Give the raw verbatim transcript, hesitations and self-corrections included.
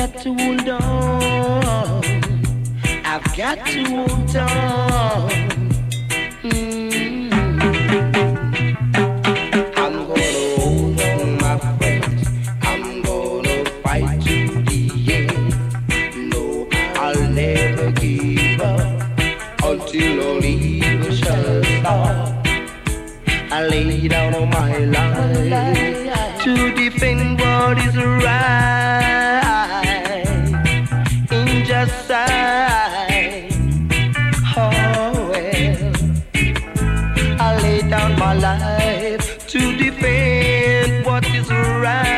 got to hold on. I've got to hold on. Mm. I'm gonna hold on, my friends. I'm gonna fight to the end. No, I'll never give up until all evil shall stop. I lay down on my life to defend what is right, injustice sight. Oh well, I lay down my life to defend what is right.